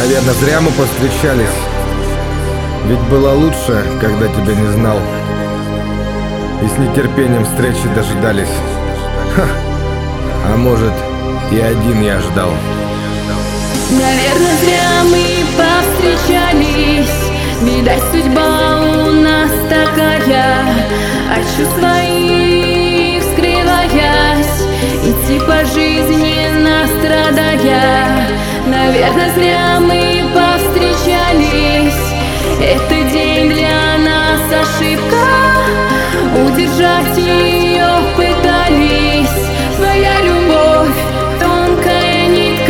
Наверное, зря мы повстречались. Ведь было лучше, когда тебя не знал. И с нетерпением встречи дожидались. Ха. А может, и один я ждал. Наверное, зря мы повстречались. Видать, судьба у нас такая. От чувств своих скрываясь, идти по жизни настрадая. Наверное, зря мы повстречались. Это день для нас ошибка. Удержать ее пытались. Твоя любовь — тонкая нитка.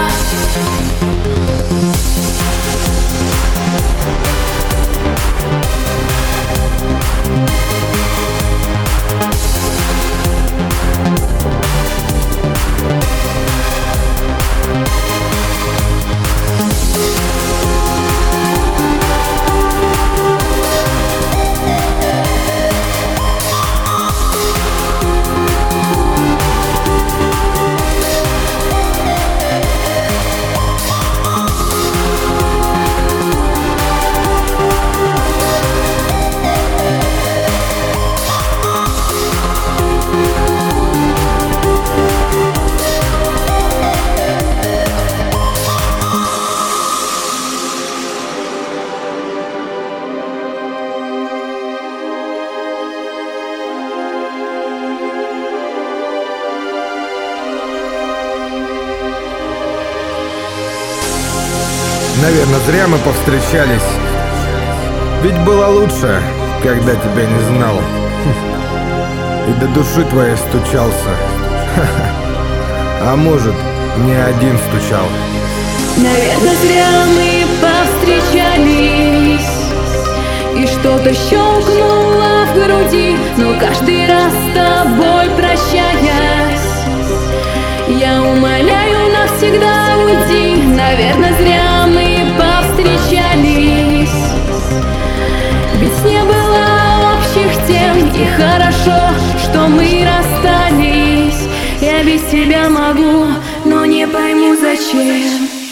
Наверное, зря мы повстречались. Ведь было лучше, когда тебя не знал. И до души твоей стучался. А может, не один стучал. Наверное, зря мы повстречались. И что-то щелкнуло в груди. Но каждый раз с тобой прощаясь, я умоляю, навсегда уйди. Наверное, зря мы повстречались. Ведь не было общих тем. И хорошо, что мы расстались. Я без тебя могу, но не пойму зачем.